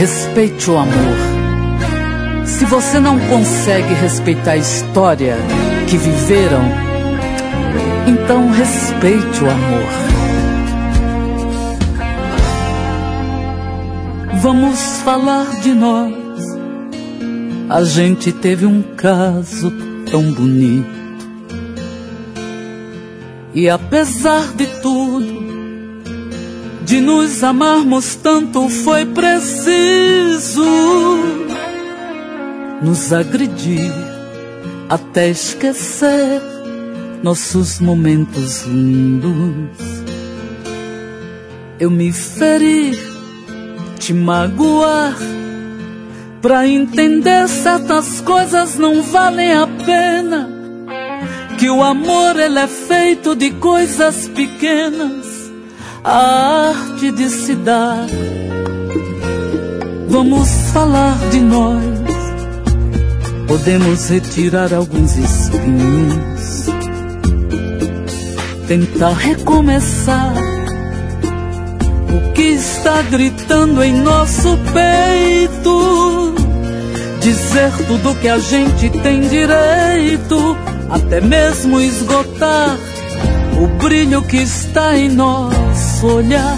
Respeite o amor. Se você não consegue respeitar a história que viveram, então respeite o amor. Vamos falar de nós. A gente teve um caso tão bonito. E apesar de tudo, de nos amarmos tanto, foi preciso nos agredir até esquecer nossos momentos lindos. Eu me feri, te magoar, pra entender certas coisas não valem a pena. Que o amor ele é feito de coisas pequenas, a arte de se dar. Vamos falar de nós. Podemos retirar alguns espinhos, tentar recomeçar o que está gritando em nosso peito, dizer tudo que a gente tem direito, até mesmo esgotar o brilho que está em nosso olhar.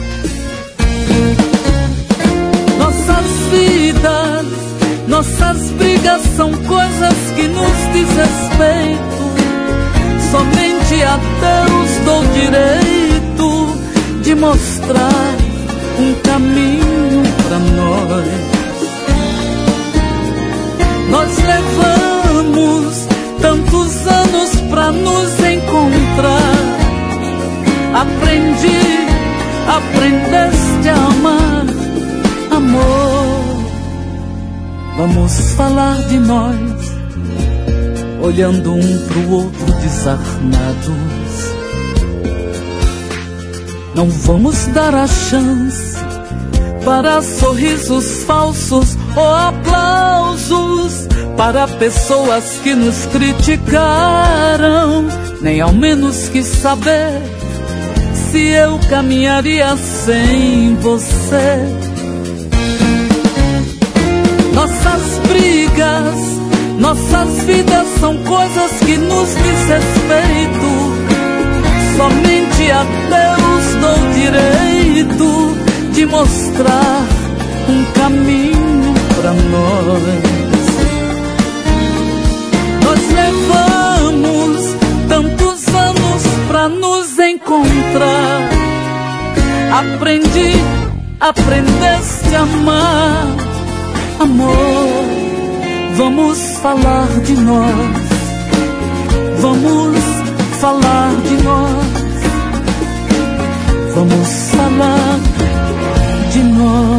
Nossas vidas, nossas brigas são coisas que nos diz respeito. Somente a Deus dou direito de mostrar um caminho pra nós. Nós levamos tantos anos pra nos encontrar. Aprendeste a amar, amor. Vamos falar de nós, olhando um pro outro desarmados. Não vamos dar a chance para sorrisos falsos ou aplausos para pessoas que nos criticaram, nem ao menos quis saber se eu caminharia sem você. Nossas brigas, nossas vidas são coisas que nos diz respeito. Somente a Deus dou direito de mostrar um caminho pra nós. Nós levamos tantos anos pra nos encontrar. Aprendeste a amar, amor. Vamos falar de nós. Vamos falar de nós. Vamos falar de nós.